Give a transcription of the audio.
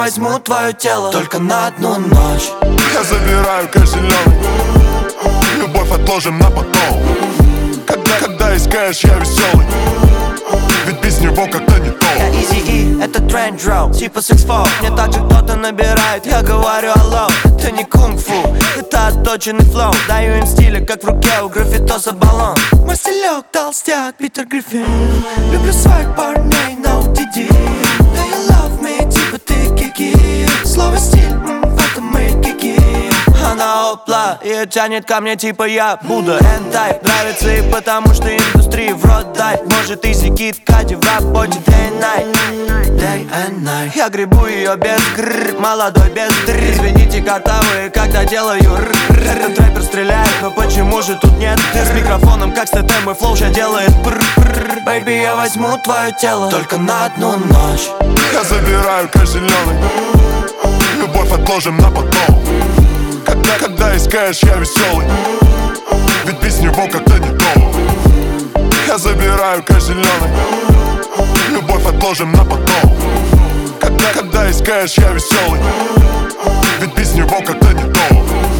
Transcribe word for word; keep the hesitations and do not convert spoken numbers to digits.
возьму твое тело только на одну ночь. Я забираю кэш зеленый, любовь отложим на потом. Когда, когда искаешь, я веселый, ведь без него как-то не то. Я Eazy-E, это тренд дроу, типа секс фо. Мне также кто-то набирает, я говорю алло. Это не кунг-фу, это отточенный флоу. Даю им стиля, как в руке у граффитоса баллон. Мой стилек толстяк, Питер Гриффин. Люблю своих парней на о ти ди. Do you love me, типа ты кики. Слово стиль, м, в этом мы кики. Она опла и тянет ко мне, типа я Будда. N-type нравится и потому что индустрии в рот дай. Может Easy Kid Cudi в работе day and night, day and night. Я гребу ее без грррр, молодой без дрррр. Извините, картавые, когда делаю рррр. Этот рэпер стреляет, но почему же тут нет дыр? С микрофоном, как с ТТ, мой флоу ща делает прррр. Baby, я возьму твое тело только на одну ночь. Я забираю кэш зеленый, любовь отложим на потом. Когда, когда искаешь, я веселый, ведь без него как-то не то. Я забираю кэш зеленый, любовь отложим на потом. Когда, когда искаешь, я веселый, ведь без него как-то не то.